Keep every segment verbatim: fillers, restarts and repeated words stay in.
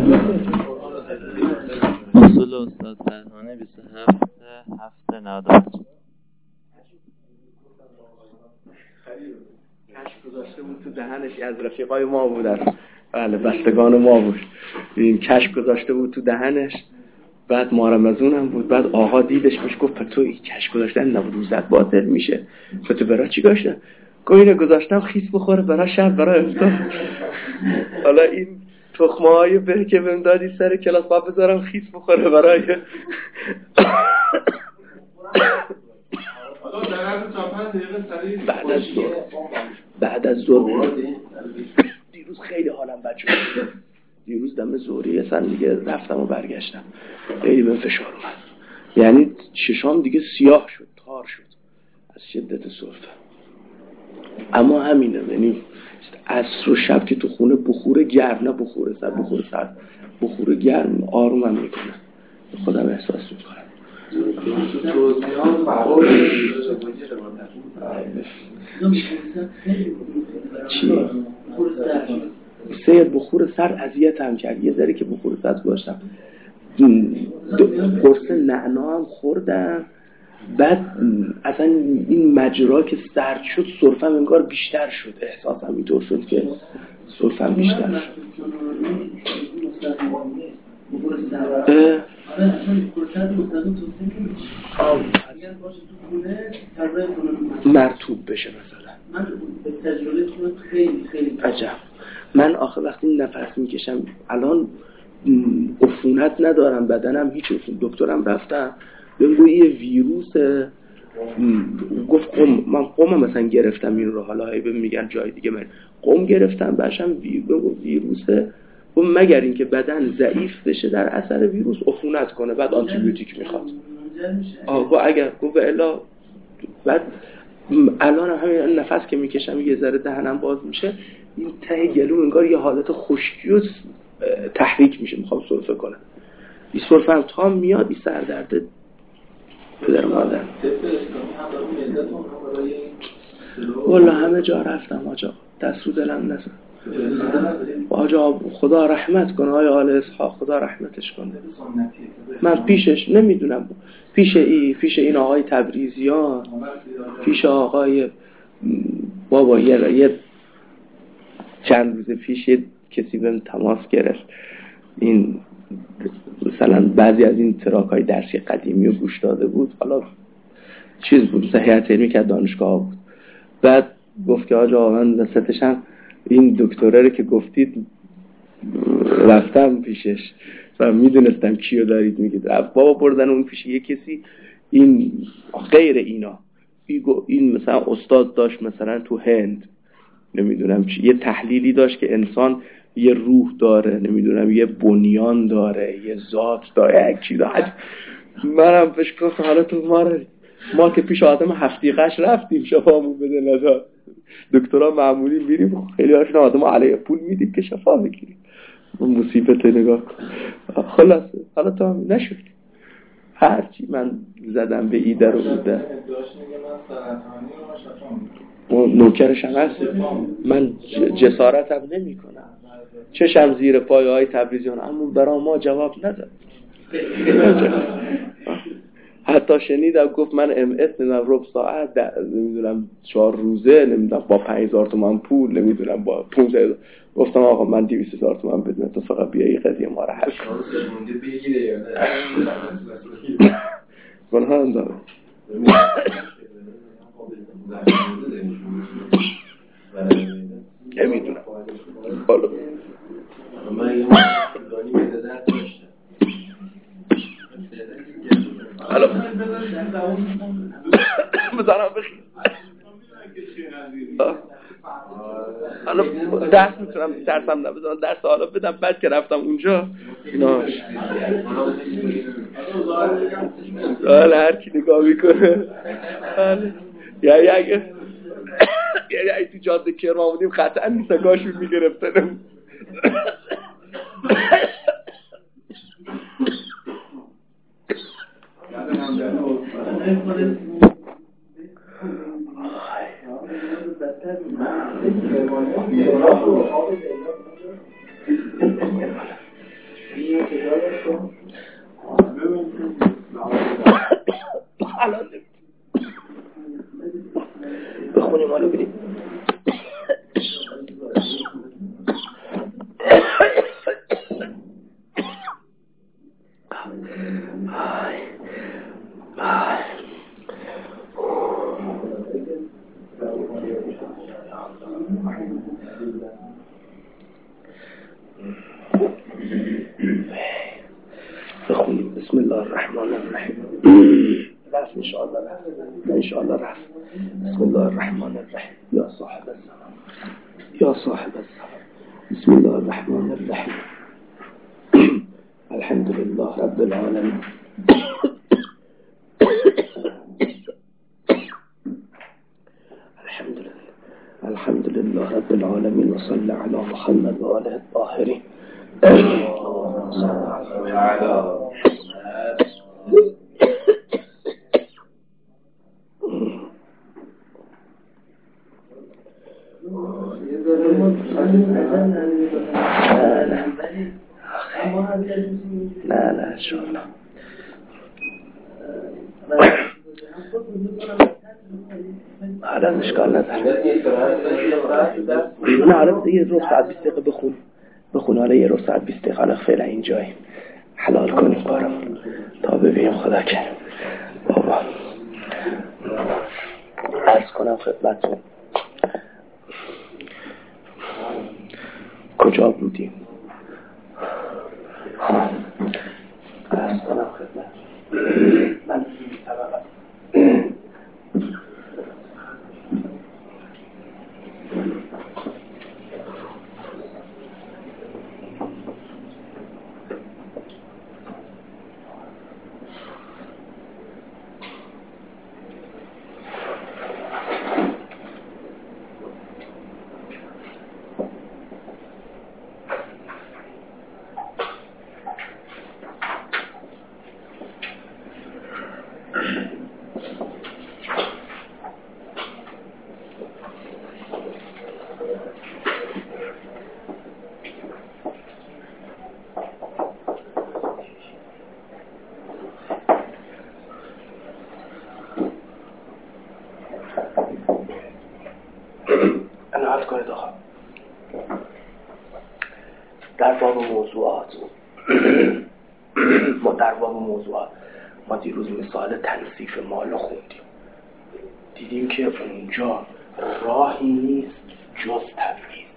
اصول استاد فرهانه بیست و هفت هفت نود و پنج. کشف گذاشته بود تو دهنش، از رفیقای ما بودن، بله بستگان ما بود. این کشف گذاشته بود تو دهنش، بعد ما رمضان هم بود. بعد آقا دیدش بهش گفت تو این کشف گذاشتن نبود، روزت باطل میشه. تو برای چی گذاشتن؟ گفت اینو گذاشتم خیس بخوره برای شب برای افطار. حالا این تخمه های به که بهم دادی سر کلاس باید بذارم خیس بخوره برای بعد از ظهر. بعد از ظهر دیروز خیلی حالم بد شد. دیروز دم ظهری اصلا دیگه رفتم و برگشتم، خیلی به فشار اومد. یعنی ششام دیگه سیاه شد، تار شد از شدت سرفه. اما همینه، یعنی عصر و شب که تو خونه بخور گرم، نه بخور سرد، بخور سرد، بخور گرم آرومم میکنه، خودم احساس میکنم. چی؟ سید بخور سرد اذیتم کرد. یه ذره که بخور سرد گذاشتم، قرص نعنا هم خوردم. بعد اصلا این مجرا که سرد شد سرفم انگار بیشتر شد، احساسم اینطور شد که سرفم بیشتر شد. مرطوب بشه مثلا. من به تجربه خیلی خیلی عجب. من آخه وقتی نفس میکشم الان عفونت ندارم، بدنم هیچ عفونت. دکترم رفتم بگو یه ویروسه، گفت قم. من قمم مثلا گرفتم این رو، حالا هی میگن جای دیگه من قم گرفتم، باشم بگو ویروسه. و مگر اینکه بدن ضعیف بشه در اثر ویروس عفونت کنه، بعد آنتی بیوتیک میخواد. آه گفت اگر گفت الا بعد الان همین نفس که میکشم یه ذره دهنم باز میشه، این ته گلو انگار یه حالت خشکی و تحریک میشه، میخوام سرفه کنم. این سرفه هم تا میاد این سردرده پدر مادر. والله همه جا رفتم آجا، دست رو دلم نزن آجا، خدا رحمت کنه آیا آل اسحاق، خدا رحمتش کنه. من پیشش نمیدونم، پیش ای پیش این آقای تبریزیان، پیش آقای بابا یه, یه چند روز پیش یه کسی بهم تماس گرفت، این مثلا بعضی از این تراکای درسی قدیمی رو گوش داده بود، حالا چیز بود مثلا هیئت علمی که دانشگاه بود. بعد گفت که آجا من وسطشم این دکتره که گفتید رفتم پیشش و میدونستم کیو دارید میگید. بابا بردن اون پیش یه کسی، این غیر اینا، این مثلا استاد داشت مثلا تو هند نمیدونم چی، یه تحلیلی داشت که انسان یه روح داره، نمیدونم یه بنیان داره، یه ذات داره، یک چیز داره. منم پیش گفتم حالا تو ما رو ما که پیش آدم هفتیقش رفتیم شفامون بده نداد، دکترها معمولی میریم خیلی هاشون آدم علیه پول میدیم که شفا بگیریم. مصیبت نگاه کن. خلاصه حالا تا هم نشد، هرچی من زدم به ایده رو بوده نوکرش هم هست. من جسارتم نمی کنم، چشم زیر پای های تبریزیان، اما برای ما جواب نداد. حتی شنیدم گفت من ام اس نمیدونم ربع ساعت نمیدونم چهار روزه نمیدونم با پنج هزار تومان پول نمیدونم با پونزده. گفتم آقا من دویست هزار تومان بدون تو فقط بیا این قضیه ما رو حل کن. بگیره یا نه گناه هم داره. نمیدونم بالا من یه مقدانی به درد داشتم. حالا بزنم بخیر حالا درس میتونم درسم نبزنم، درس حالا بدم. بعد که رفتم اونجا اینا حالا هر کی نگاه میکنه یعنی اگه یعنی اگه تو جاده کرمان بودیم قطعا نیستگاهشون میگرفتنم. الله الرحمن الرحیم. رفت انشاءالله رفت انشاءالله رفت. بسم الله الرحمن الرحیم. یا صاحب الزمان یا صاحب الزمان. بسم الله الرحمن الرحیم. الحمد لله رب العالمین. الحمد لله الحمد لله رب العالمين وصلى على محمد وآله الطاهرين. اللهم صل على لا لا ان شاء الله. حالا اشکال نداره. نه حالا یه رو ساعت بیست دقیقه بخون بخون حالا یه رو ساعت بیست دقیقه. حالا فعلا اینجاییم، حلال کنیم کارم تا ببینیم خدا کرد. بابا عرض کنم خدمتتون کجا بودیم؟ عرض کنم خدمتتون من طبقه در باب موضوعات ما در باب موضوعات ما دیروز مثال تنصیف مال رو خوندیم. دیدیم که اونجا راهی نیست جز تبعیض.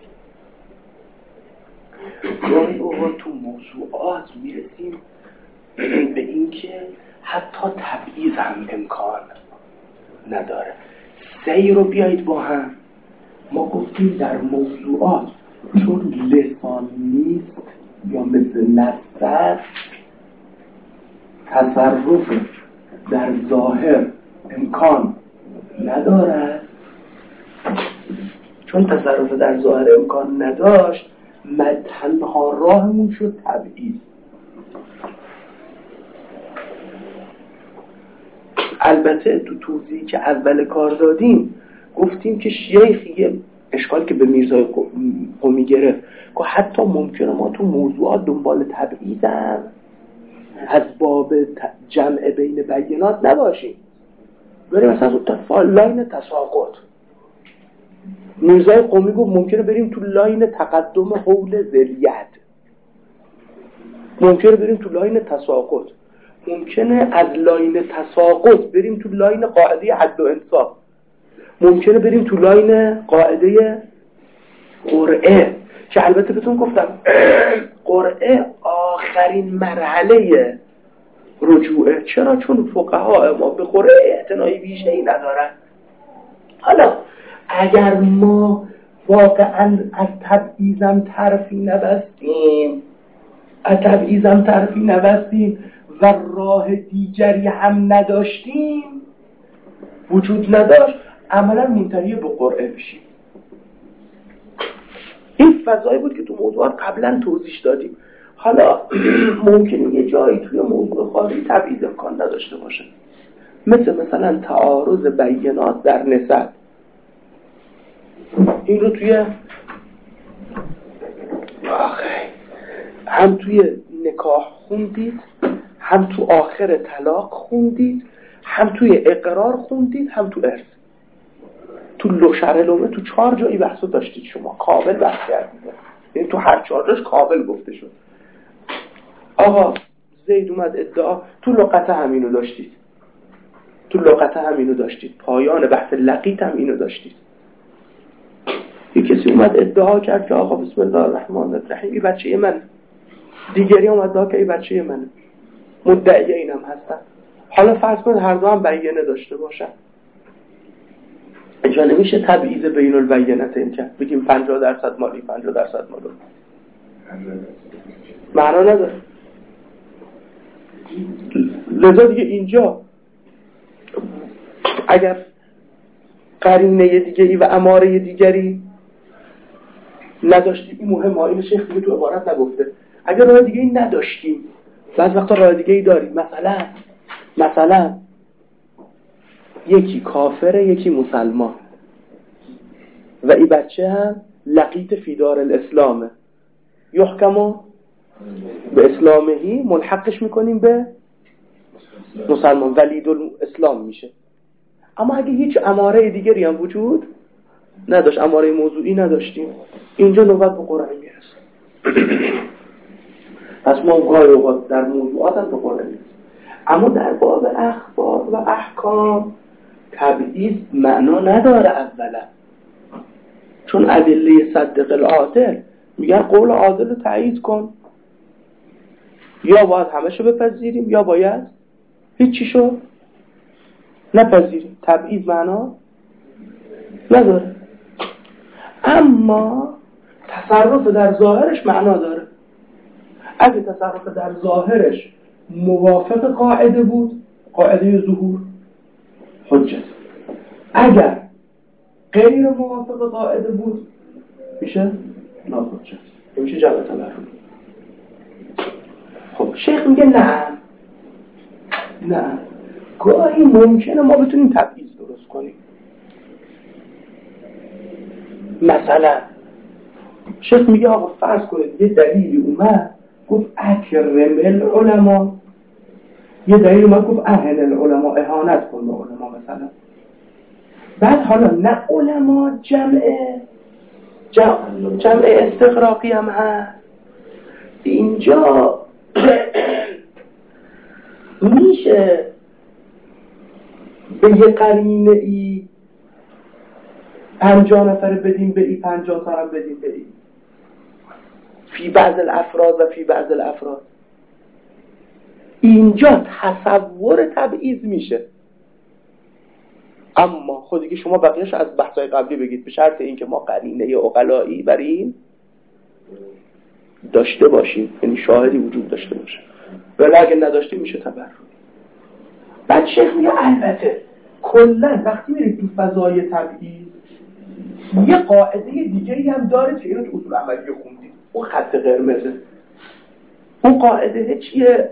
گاهی اوقات تو موضوعات میرسیم به این که حتی تبعیض هم امکان نداره. سعی رو بیایید با هم. ما گفتیم در موضوعات چون لسان نیست یا مثل نص تصرف در ظاهر امکان ندارد، چون تصرف در ظاهر امکان نداشت تنها راهمون شد تبعیض. البته تو توضیحی که اول کار دادیم گفتیم که شیخ یه اشکالی که به میرزای قمی گرفت که حتی ممکنه ما تو موضوعات دنبال تبعیضم از باب جمع بین بیانات نباشیم، بریم مثلا تو لاین تساقط. میرزای قمی گفت ممکنه بریم تو لاین تقدم حول ذریت، ممکنه بریم تو لاین تساقط، ممکنه از لاین تساقط بریم تو لاین قاعده عدل و انصاف، ممکنه بریم تو لاین قاعده قرعه که البته بهتون گفتم قرعه آخرین مرحله رجوعه. چرا؟ چون فقها ما به قرعه اعتنایی بیشتری ندارن. حالا اگر ما واقعا از تبعیضم طرفی نبستیم از تبعیضم طرفی نبستیم و راه دیگری هم نداشتیم، وجود نداشت، عملا منتهی به قرعه بشیم. این فضایی بود که تو موضوعات قبلا توضیح دادیم. حالا ممکنه یه جایی توی موضوع خاصی تبعیض امکان نداشته باشه، مثل مثلا تعارض بیانات در نسب. این رو توی آخه هم توی نکاح خوندید، هم تو آخر طلاق خوندید، هم توی اقرار خوندید، هم تو ارث. تو لوشرلومه تو چهار جایی بحثو داشتید شما، کامل بحث کردید. یعنی تو هر چهار جاش کامل گفته شد. آقا زید اومد ادعا، تو لغت همینو داشتید، تو لغت همینو داشتید، پایان بحث لقیط هم اینو داشتید. یه کسی اومد ادعا کرد که آقا بسم الله الرحمن الرحیم این بچه من، دیگری اومد ادعا که این بچه منه. مدعی اینم هستن. حالا فرض کنید هر دو هم بیانه داشته باشن، اینجا نمیشه تبعیض بین البینتین کرد، بگیم پنجاه درصد مالی پنجاه درصد مالی، معنا نداره. لذا دیگه اینجا اگر قرینه دیگه ای و اماره دیگری نداشتیم، این مهمه، این شیخ دیگه تو عبارت نگفته، اگر راه دیگه ای نداشتیم، بعض وقتا راه دیگه ای داریم، مثلا مثلا یکی کافره یکی مسلمان و این بچه هم لقیت فیدار الاسلامه، یحکمو به اسلامهی، ملحقش میکنیم به مسلمان، ولید الاسلام میشه. اما اگه هیچ اماره دیگری هم وجود نداشت، اماره موضوعی نداشتیم، اینجا نوبت به قرآن میرسه. پس ما گاهی اوقات در موضوعات هم به قرآن میرسه، اما در باب اخبار و احکام تبعیض معنا نداره اولا، چون ادله صدق العادل میگن قول عادل رو تایید کن، یا باید همشو بپذیریم یا باید هیچیشو نپذیریم. تبعیض معنا نداره، اما تصرف در ظاهرش معنا داره. اگه تصرف در ظاهرش موافق قاعده بود، قاعده ظهور، حجت. اگر غیر موافق قاعده بود میشه ناحجت، میشه جمع تبرر. خب شیخ میگه نه نه گاهی ممکنه ما بتونیم تبعیض درست کنیم. مثلا شیخ میگه آقا فرض کنید یه دلیلی اومد گفت اکرم العلماء، یه دلیل اومد گفت اهن العلماء، اهانت کن به علما مثلا. بعد حالا نه علما جمع جمع, جمع استغراقی هم هست، اینجا میشه به یه قرینه ای پنجاه نفر بدیم به ای، پنجاه تا هم بدیم به ای، فی بعض الافراد و فی بعض الافراد. اینجا تصور تبعیض میشه، اما خودی که شما بقیهش از بحث‌های قبلی بگید، به شرط اینکه ما قرینه عقلایی بر این داشته باشیم، یعنی شاهدی وجود داشته باشه، ولی اگه نداشتیم میشه تبرر. بعد شیخ میگه البته کلا وقتی میرید تو فضای تبعیض یه قاعده دیگه‌ای هم داره که اینو تو اصول عملی خوندید، اون خط قرمزه. اون قاعده چیه؟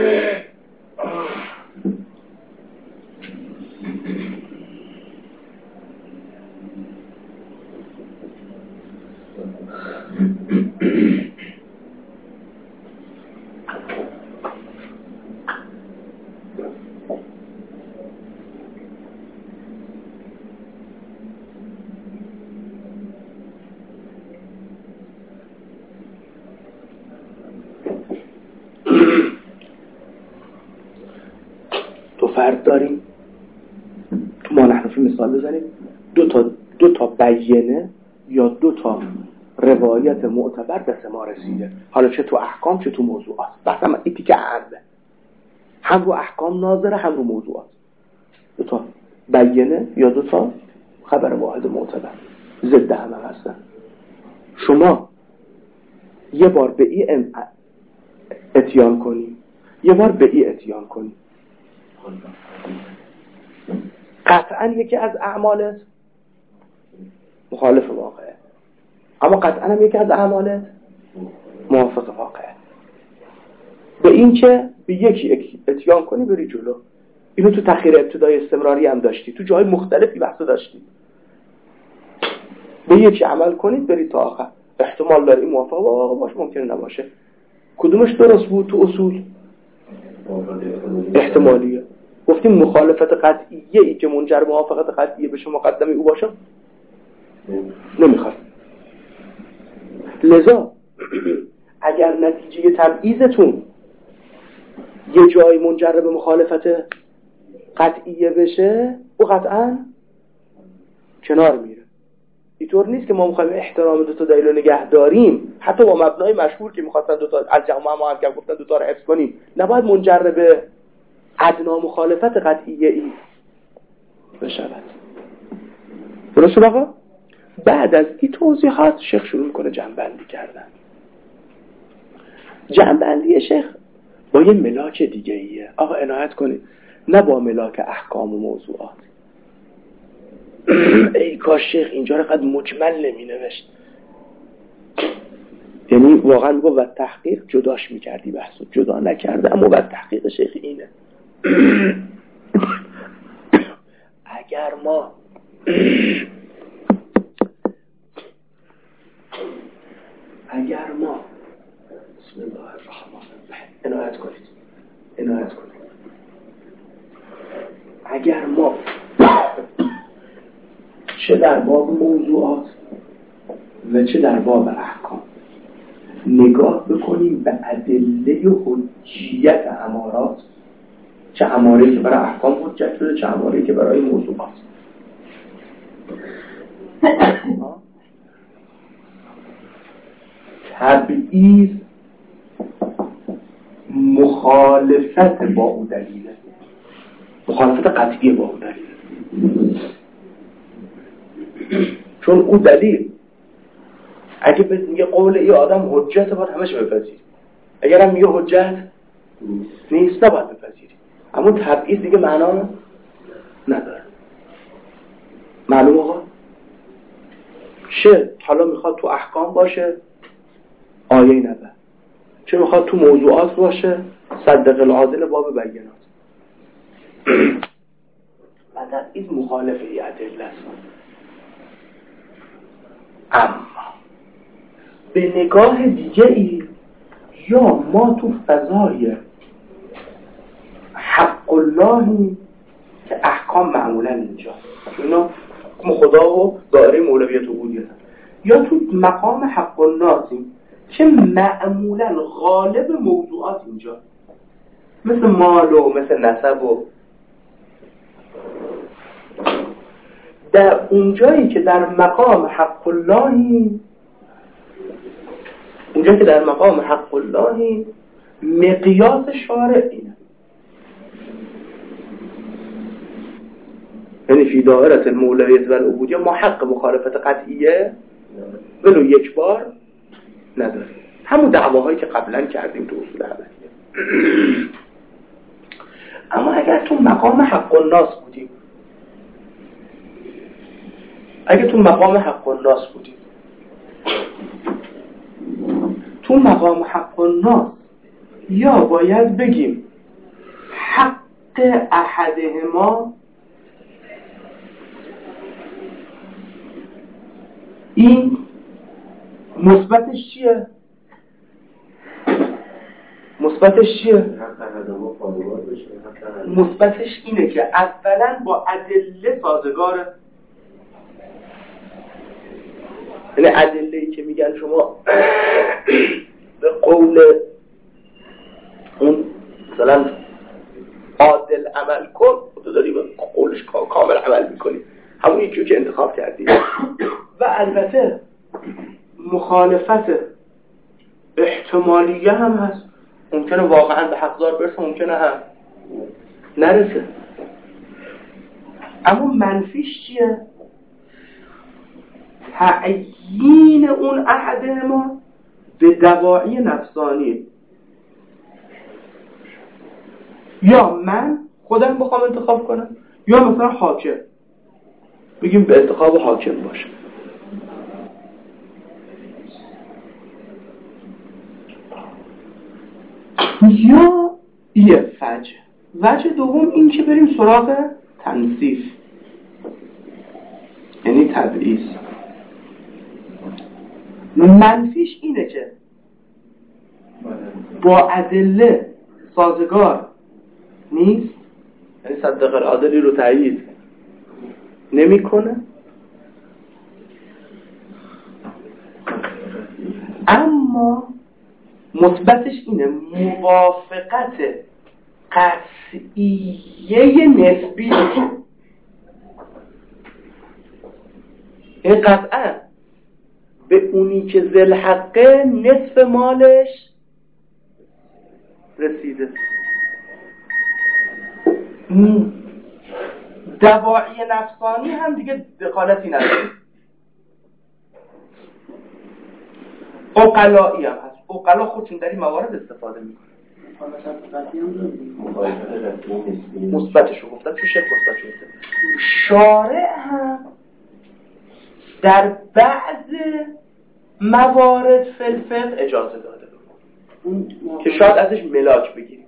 تو فرض داریم تو ما نحنفی مثال بزنیم، دو تا دو تا بیانه یا دو تا روایت معتبر دست ما رسیده، حالا چه تو احکام چه تو موضوعات، بحث هم ایتی که عامه، هم رو احکام ناظره هم رو موضوعات. دو تا بیانه یا دو تا خبر واحد معتبر ضد هم هستن. شما یه بار به ای اتیان کنی، یه بار به ای اتیان کنی، قطعا یکی از اعمالت مخالف واقعه، اما قطعا هم یکی از اعمالت موافق واقعه. به این که به یکی اتیان کنی بری جلو. اینو تو تخییر ابتدای استمراری هم داشتی، تو جای مختلفی بحثو داشتی. به یکی عمل کنید برید تا آخر، احتمال داره این موافق واقع باشه، ممکنه نباشه. کدومش درست بود تو اصول؟ احتمالیه. گفتیم مخالفت قطعیه ای که منجر موافقت قطعیه بشه مقدمه او باشه نمیخواد. لذا اگر نتیجه تبعیضتون یه جایی منجر به مخالفت قطعیه بشه او قطعا کنار میره. اینطور نیست که ما میخوایم احترام دو تا دلیل رو نگه داریم، حتی با مبنای مشهور که میخواستن دو تا از جمع ما هم که گفتن دو تا رو حفظ کنیم، نباید منجر به ادنا مخالفت قطعیه ای بشود. درسته بقا؟ بعد از این توضیحات شیخ شروع میکنه جمع‌بندی کردن. جمع‌بندی شیخ با یه ملاک دیگه ایه. آقا عنایت کنید، نه با ملاک احکام و موضوعات. ای کاش شیخ اینجا رو قد مجمل نمی نوشت، یعنی واقعا میگو و تحقیق جداش میکردی، بحثو جدا نکرده، اما و تحقیق شیخ اینه. اگر ما اگر ما بسم الله الرحمن الرحیم عنایت کنید عنایت کنید اگر ما چه در باب موضوعات و چه در باب احکام نگاه بکنیم به ادله و حجیت امارات، چه اماره‌ای که برای احکام حجت شده، چه اماره‌ای که برای موضوعات، تبعیض مخالفت با اون دلیله، مخالفت قطعی با اون دلیل. چون اون دلیل اگه به میگه قول ای آدم حجت باید همش بپذیری، اگر هم میگه حجت نیست نباید بپذیری. اما تبعیض دیگه معنا نداره. معلوم آقا؟ چه حالا میخواد تو احکام باشه آیه نبه، چه میخواد تو موضوعات باشه صدق العادل باب بینات. و تبعیض مخالفه ای ادله است. اما به نگاه دیگه ای یا ما تو فضای حق اللهی که احکام معمولا اینجا اینا حکم خدا و دایره مولویت و عبودیت، یا تو مقام حق الناسیم که معمولا غالب موضوعات اینجا مثل مال و مثل نسب و در اونجایی که در مقام حق اللهی اونجایی که در مقام حق اللهی مقیاس شارع اینه، یعنی فی دائره المولویت و العبودیه ما حق مخالفت قطعیه ولو یک بار نداریم. همون دعواهایی که قبلا کردیم تو اصول حبشیه. اما اگر تو مقام حق الناس بودیم اگر تو مقام حق الناس بودیم تو مقام حق الناس یا باید بگیم حق احدهما این مثبتش چیه؟ مثبتش چیه؟ مثبتش اینه که اولا با ادله سازگاره، یعنی ادله‌ای که میگن شما به قول اون مثلا عادل عمل کن، تو داری به قولش کامل عمل میکنی، همون یکی که انتخاب کردی. و البته مخالفت احتمالیه هم هست، ممکنه واقعا به حقدار برسه، ممکنه هم نرسه. اما منفیش چیه؟ تعیین اون احد ما به دواعی نفسانی، یا من خودم بخوام انتخاب کنم یا مثلا حاکم بگیم به انتخاب حاکم باشه. یا یه وجه وجه دوم این که بریم سراغ تنصیف، یعنی تبعیض. منفیش اینه که با ادله سازگار نیست، یعنی صدق العادلی رو تایید نمیکنه، اما مثبتش اینه موافقت قطعیه نسبی. این قطعا به اونی که ذل حقه نصف مالش رسیده. دواعی نفسانی هم دیگه دخالتی نداره. عقلایی هم هست. عقلا خودشون در این موارد استفاده میکنه. مثبتشو گفتم چون شیخ مثبتشو گفتم. شارع هم در بعض موارد فلفق اجازه داده که شاید ازش ملاک بگیریم.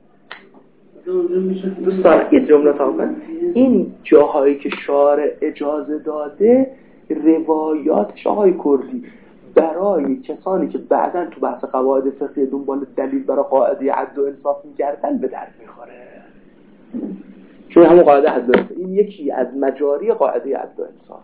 دوستان یه جمله تاکن، این جاهایی که شارع اجازه داده روایاتش آقای کردی برای کسانی که بعداً تو بحث قواعد فقهی دنبال دلیل برای قاعده عدل و انصاف می‌گردن به درد می‌خوره. چون همون قاعده عدل و انصاف این یکی از مجاری قاعده عدل و انصاف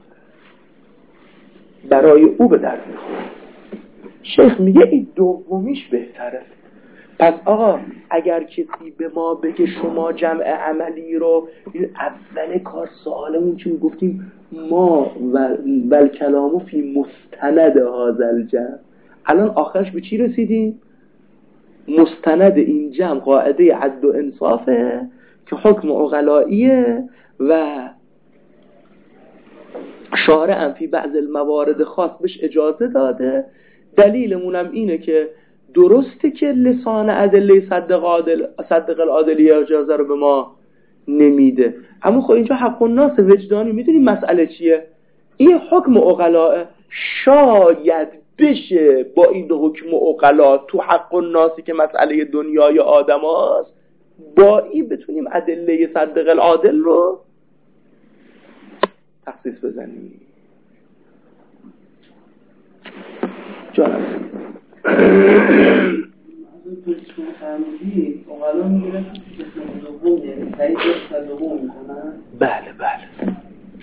برای او به درد می‌خوره. شیخ میگه این دومیش بهتره. پس آقا اگر کسی به ما بگه شما جمع عملی رو، این اول کار سوالمون چی گفتیم ما و بل کلامو فی مستند هذا الجمع، الان آخرش به چی رسیدیم؟ مستند این جمع قاعده عدل و انصافه که حکم عقلائیه و شارع هم فی بعض الموارد خاص بهش اجازه داده. دلیلمونم اینه که درسته که لسان ادله صدق عادل صدق العادلی اجازه رو به ما نمیده، اما خب اینجا حق الناس وجدانی. میدونی مسئله چیه؟ این حکم عقلاء شاید بشه با این حکم عقلاء تو حق الناسی که مسئله دنیای آدم هاست با این بتونیم ادله صدق العادل رو تخصیص بزنیم. جانم شما فرمودید اقلا میگیرن که قسم دوم یعنی تایید تداوم میکنن. بله بله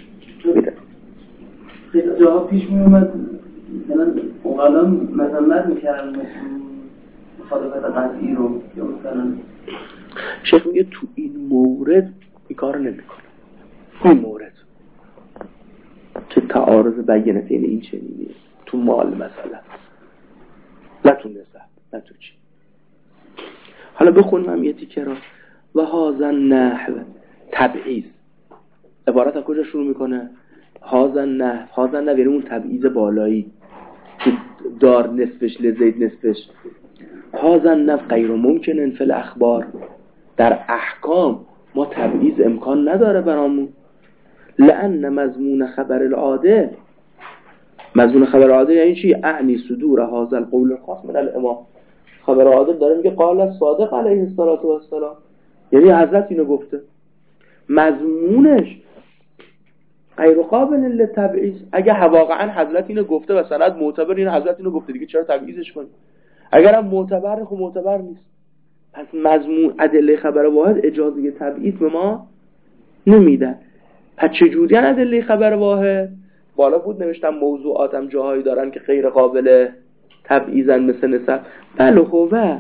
خیلی جاها پیش میومد مثلا اقلا مذمت میکردن مخالفت قطعی رو یا مثلا شیخ میگه تو این مورد این کار نمیکنه. این مورد که تعارض بینه یعنی این چنینیه تو مال مثلا، نه تو نسب، نه تو چی. حالا بخونم هم یه تیکه را. و هازن نحو تبعیض عبارت از کجا شروع میکنه؟ هازن نحو هازن نحو یعنی اون تبعیض بالایی که دار نصفش لزید نصفش. هازن نحو غیر ممکنن فی الاخبار، در احکام ما تبعیض امکان نداره برامون. لأن مضمون خبر العادل، مضمون خبر عادل یعنی چی؟ اعنی صدور هذا القول الخاص من الامام. خبر عادل داره میگه قال الصادق علیه الصلاه و السلام، یعنی حضرت اینو گفته. مضمونش غیر قابل للتبعیض. اگه واقعا حضرت اینو گفته و سند معتبر این حضرت اینو گفته دیگه چرا تبعیضش کنیم؟ اگرم معتبر خب معتبر نیست. پس مضمون ادله خبر واحد اجازه تبعیض به ما نمیدن. پس چجوری ادله خبر واحد؟ بالا بود نوشتم موضوعاتم جاهایی دارن که غیر قابل تبعیضن مثل نسب. بله خوبه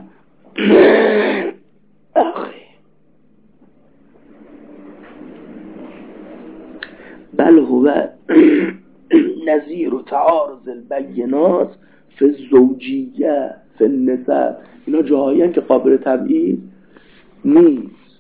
بل هو نظیر و تعارض البینات فی الزوجیه فی النسب. اینا جاهایی هستن که قابل تبعیض نیست.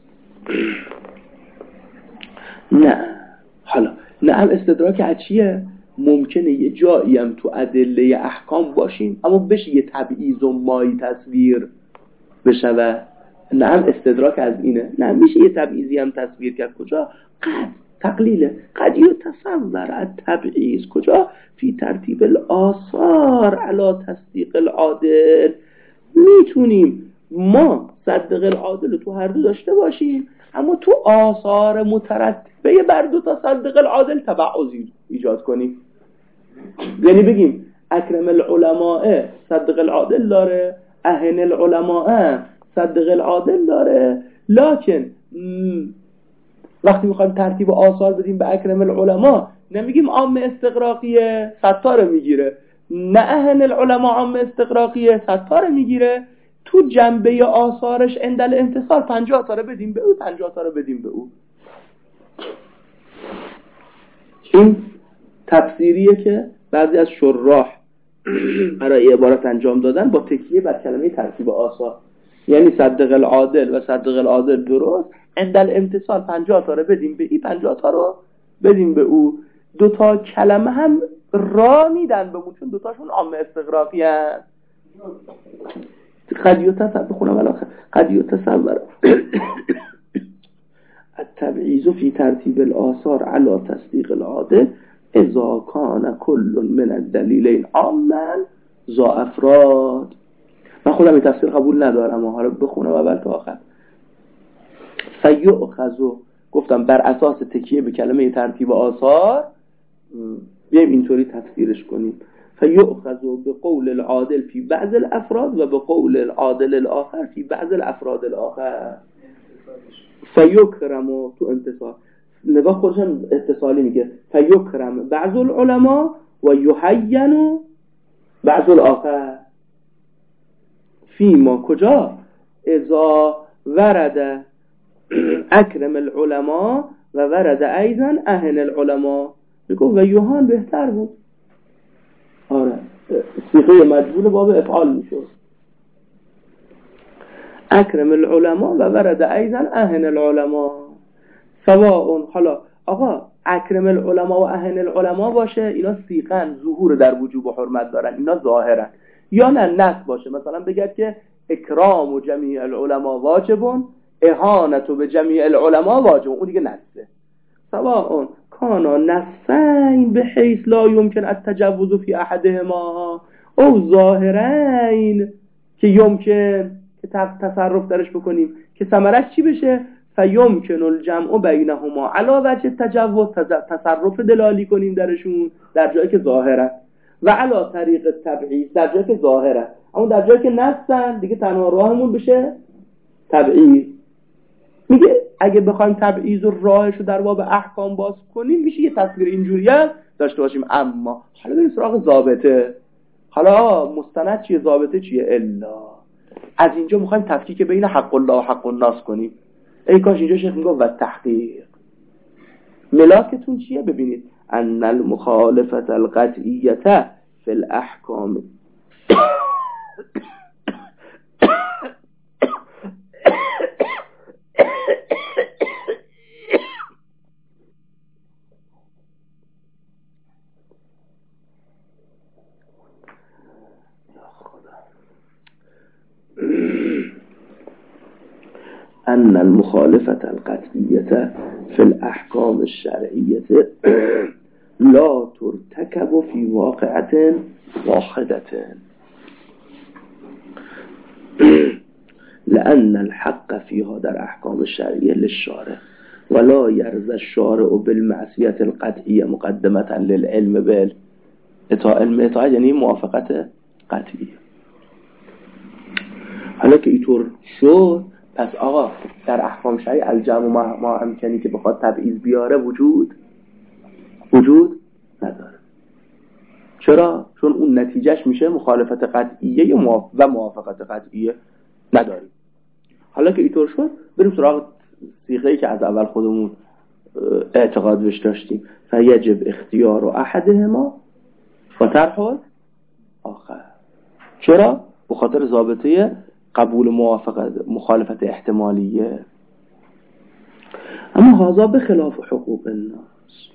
نه حالا نه هم استدراک از چیه؟ ممکنه یه جایی هم تو ادله احکام باشیم اما بشه یه تبعیض و مایی تصویر بشه و نه هم استدراک از اینه. نه میشه یه تبعیضی هم تصویر کرد. کجا؟ قد تقلیله. قد یو تصور از تبعیض کجا؟ فی ترتیب الآثار علی تصدیق العادل. میتونیم ما صدق العادل تو هر دو داشته باشیم اما تو آثار مترتبه بر دو تا صدق العادل تبعضی ایجاد کنیم. یعنی بگیم اکرم العلماء صدق العادل داره، اهن العلماء صدق العادل داره، لکن وقتی میخوایم ترتیب آثار بدیم به اکرم العلماء نمیگیم عام استقراقیه ستاره میگیره، نه اهن العلماء عام استقراقیه ستاره میگیره. تو جنبه آثارش اندل انتصار پنجاه تاره بدیم به او، پنجاه تاره بدیم به او. این تفسیریه که بعضی از شراح برای عبارت انجام دادن با تکیه بر کلمه ترتیب آثار، یعنی صدق العادل و صدق العادل درست، عند الامتصال پنجاه تا رو بدیم به این، پنجاه تا رو بدیم به او. دو تا کلمه هم را میدن به چون دو تاشون عامه استغراقی هست. قد یتصور بخونم الاخر قد یتصور التبعیض فی ترتیب الآثار علی تصدیق العادل اذا کان کل من الدلیلین عاما ذا افراد. من خودم این تفسیر قبول ندارم، اما حالا بخونم اول تا آخر. فیؤخذ، گفتم بر اساس تکیه به کلمه ترتیب آثار بیایم اینطوری تفسیرش کنیم. فیؤخذ بقول العادل فی بعض الافراد و بقول العادل الاخر فی بعض الافراد الاخر. فیکرم تو انتصال، نگاه خودشم اتصالی میگه، فیکرم بعض العلماء و یحین بعض الاخر. فی ما کجا؟ اذا ورد اکرم العلماء و ورد ایضا اهن العلماء. میگه و یوحان بهتر بود. آره صیغه مجبور باب افعال میشد. اکرم العلماء و ورد ایضا اهن العلماء سواء. حالا آقا اکرم العلماء و اهن العلماء باشه، اینا صیغاً ظهور در وجوب و حرمت دارن، اینا ظاهرن. یا نه نص باشه، مثلا بگید که اکرام و جمیع العلماء واجبون، اهانت به جمیع العلماء واجبون، اون دیگه نصه. سواء کانا نصین به حیث لا یمکن التجوز فی احدهما او ظاهرین که یمکن که تصرف درش بکنیم، که ثمرش چی بشه؟ فیمکن الجمع بینهما علی وجه التجوز، تصرف دلالی کنیم درشون در جایی که ظاهره، و علی طریق تبعیض در جایی که ظاهره. اما در جایی که نصن دیگه تنها راهمون بشه تبعیض. میگه اگه بخوایم تبعیض و راهش رو در باب احکام باز کنیم میشه یه تصویر اینجوری داشته باشیم. اما حالا بریم سراغ ضابطه. حالا مستند چیه، ضابطه چیه؟ الا از اینجا میخوایم تفکیک بین حق الله و حق الناس کنیم. ای کاش اینجا شیخ میگه و تحقیق. ملاکتون چیه؟ ببینید ان المخالفت القطعیه فی الاحکام ان المخالفت القطعیه فی الاحکام الشرعیه لا ترتکب فی واقعه واحده لأن الحق فيها در احکام شرعیه للشارع ولا يرضى الشارع بالمعصیة القطعیه مقدمة للعلم بالإطاعة. علم اطاعت یعنی موافقت قطعیه. حالا که اینطور شد، پس آقا در احکام شرعی الجمع ما, ما امکنی که بخواد تبعیض بیاره وجود وجود نداره. چرا؟ چون اون نتیجهش میشه مخالفت قطعیه و موافقت قطعیه نداریم. حالا که اینطور شد بریم سراغ صیغه‌ای که از اول خودمون اعتقاد بهش داشتیم. فیجب اختیار و احدهما و طرح آخر. چرا؟ به خاطر ضابطه قبول موافقت مخالفت احتمالیه. اما هذا به خلاف حقوق الناس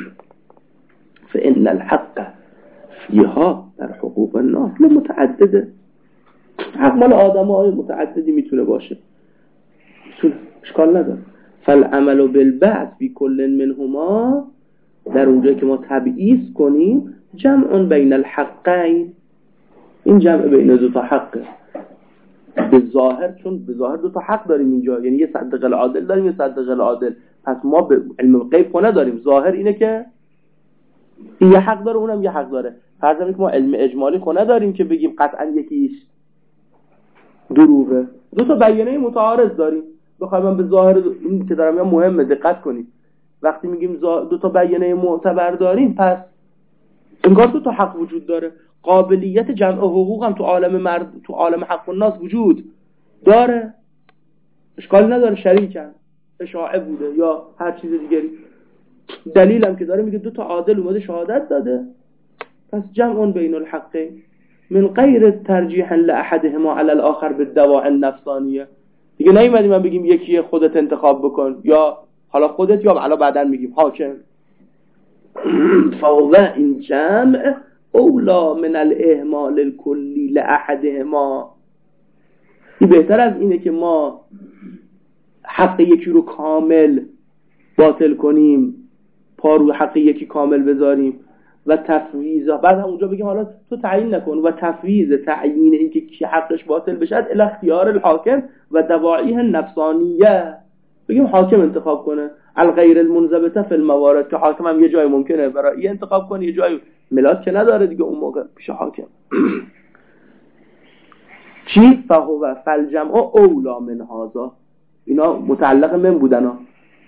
فإن الحق فيها در حقوق الناس متعدده. حق مال آدم‌های متعددی میتونه باشه، میتونه، اشکال نداره. فالعمل بالبعث فی کل منهما، در اونجایی که ما تبعیض کنیم، جمع بین الحقین، این جمع بین دو تا حقه. به ظاهر، چون به ظاهر دو تا حق داریم اینجا، یعنی یه صدق العادل داریم، یه صدق العادل. پس ما به علم غیب خونه داریم. ظاهر اینه که این یه حق داره، اونم یه حق داره. فرض کنیم که ما علم اجمالی خونه داریم که بگیم قطعا یکیش دروغه. دو تا بیانیه متعارض داریم. بخوایم من به ظاهر این که دارم یا مهمه دقت کنید. وقتی میگیم دو تا بیانیه معتبر داریم، پس انگار دو تا حق وجود داره. قابلیت جمع حقوق هم تو عالم مرد تو عالم حق الناس وجود داره. اشکال نداره، شریکن، اشاعه بوده یا هر چیز دیگری. دلیلم که داره میگه دو تا عادل اومده شهادت داده، پس جمع بین الحقین من غیر ترجیح لاحدهما علی الاخر بالدواعی النفسانیه. دیگه نیومدیم من بگیم یکی خودت انتخاب بکن یا حالا خودت یا حالا بعدن میگیم حاکم. فوضع این جمع اولا من الاهمال الکلی لاحدهما. این بهتر از اینه که ما حق یکی رو کامل باطل کنیم، پا رو حق یکی کامل بذاریم و تفویض، بعد هم اونجا بگیم حالا تو تعیین نکن و تفویض تعیین این که کی حقش باطل بشه الی اختیار الحاکم و دواعیه نفسانیه. بگیم حاکم انتخاب کنه الغیر المنضبطه فی الموارد، که حاکم هم یه جای ممکنه برای انتخاب کنه یه جای ملاک که نداره دیگه اون موقع پیش حاکم. چی؟ فهو فالجمع اولا من هذا. اینا متعلق من بودن ها.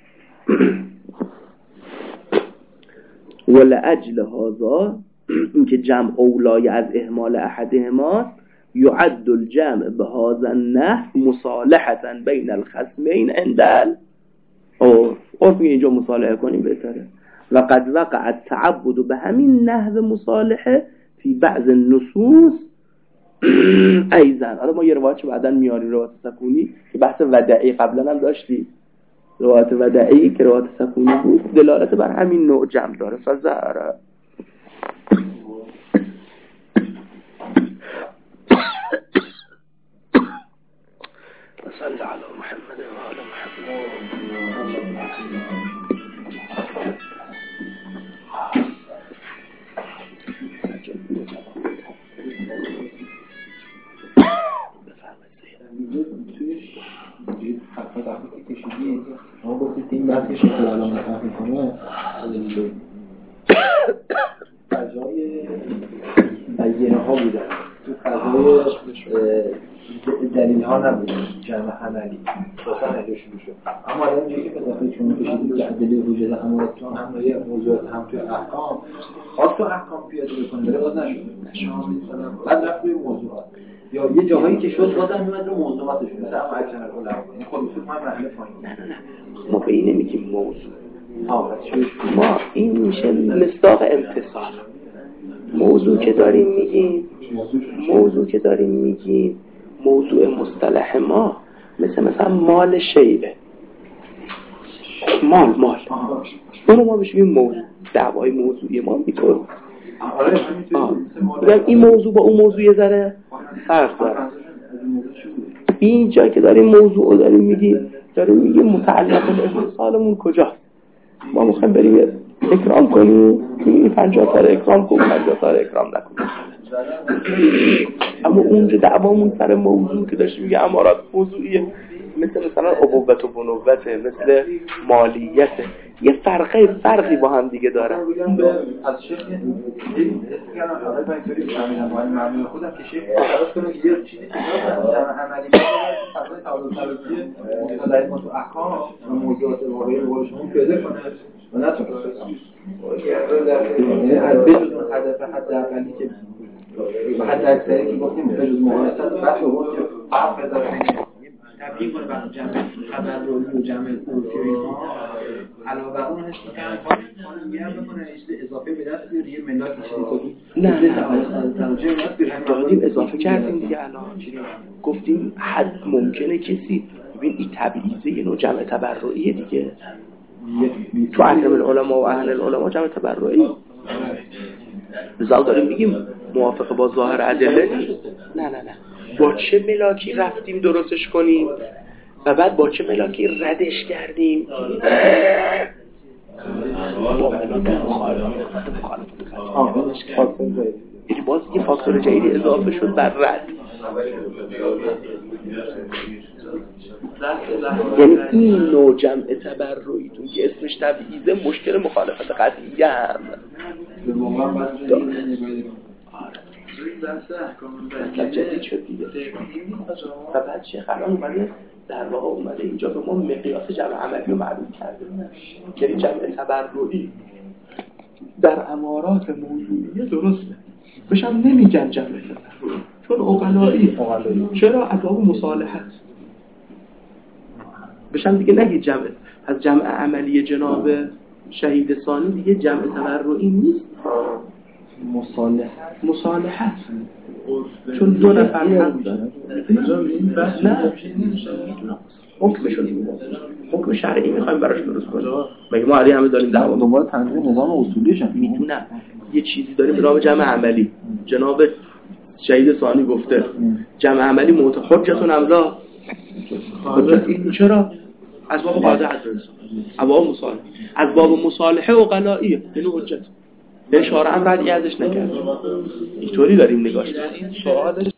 ولأجل هذا اینکه جمع اولای از اهمال احدهما یعد الجمع بهذا النحو مصالحة بین الخصمین عند او عرف اینجا مصالحه کنیم بهتره. و قد وقع التعبد به همین نحو مصالحه فی بعض النصوص ایضا. حالا ما یه روایت بعداً میاریم، روایت سکونی که بحث ودعی قبلا هم داشتی، روایت ودعی که روایت سکونی بود دلالت بر همین نوع جمع داره. فزهره صلی علی محمد و آل محمد. حرفات وقتی که کشیدی ما گفتید این بحثی که الان مطرح می‌کنه فضای بیانه ها بودن، تو فضای دلیل ها نبودن، جمع عملی واسه نهی شروع شد. اما الان اینجایی که وقتی شما کشیدید که دلیل وجود اماراتون هم روی موضوعات هم توی احکام خاص تو احکام پیاده بکنه ولی باز نشد. بعد رفت روی موضوعات یا یه جاهایی که شد بازم میاد رو موضوعاتشون، مثلا اما اکشن العلماء، یعنی خود اصول ما مرحله پایین. نه نه نه ما به این نمیگیم موضوع، ما این میشه مصداق امتصال. موضوع که داریم میگیم موضوع که داریم میگیم موضوع مصطلح ما مثل مثلا مال شیعه، مال مال اونو ما بشیم موضوع، دعوای موضوعی ما میطور بگم این موضوع با اون موضوع یه ذره فرق داره. این جایی که داریم موضوع داریم میگیم داریم میگیم متعلق الاتصالمون کجاست. ما میخوایم بریم اکرام کنیم این پنجاه تا اکرام کنیم پنجاه تا اکرام نکنیم. اما اونجا دعوامون سر موضوع که داشت میگه امارات موضوعیه، مثل مثلا ابوت و بنوته، مثل مالیته، یه فرقه فرقی با هم دیگه داره. از شیخ دیدیم حس کردم حالا با اینطوری فهمیدم با این معنی خودم که شیخ خلاص کنه یه چیزی که جمع عملی باشه فضای تعادل طلبی مصطلح ما تو احکام و موضوعات واقعی رو برای شما پیدا کنه و نه تو یعنی از بجز اون هدف حداقلی که حد اکثری که گفتیم بجز مقایسه بحث بود که فرق داره تبیین کنه بر جمع تبرعی و جمع عرفی و اینها علاوه بر اون هست می‌کنه خانم میگم بکنه چیز اضافه به دست بیاره یه ملاک چیزی نه نه دادیم اضافه کردیم دیگه الان گفتیم حد ممکنه کسی ببین این تبعیضه یه نوع جمع تبرعیه دیگه تو اکرم العلماء و اهل العلماء جمع تبرعی بزال داریم میگیم موافق با ظاهر ادله نه نه نه با چه ملاکی رفتیم درستش کنیم و بعد با چه ملاکی ردش کردیم با ملاک مخالفت یعنی باز یه فاکتور جدیدی اضافه شد بر رد. یعنی این نوع جمع تبرعیتون که اسمش تبعیضه مشکل مخالفت قطعیه هم مثلا جدید شد دیگه. و بعد شیخ الان اومده در واقع اومده اینجا به ما مقیاس جمع عملی رو معلوم کرده، یعنی جمع تبرعی در امارات موضوعیه درسته بشم نمیگن جمع تبرعی چون اقلایی چرا ابواب مصالحت بشم دیگه نگید جمع. از جمع عملی جناب شهید ثانی دیگه جمع تبرعی نیست، مصالحه مصالحت، چون دو نفر حق دارن. نه حکمشو میگم، حکم شرعی میخوایم براش درست کنیم. مگه ما علی همه داریم دعوا دوباره تنظیم نظام اصولیشه. میدونم یه چیزی داریم به نام جمع عملی. جناب شهید ثانی گفته جمع عملی موت حجتون املا. این چرا از باب قاعده حد از باب مصالحه، از باب مصالحه عقلائیه، یعنی حجت، یعنی شارع هم ردی ازش نکرد. اینطوری داریم نگاش. این سوال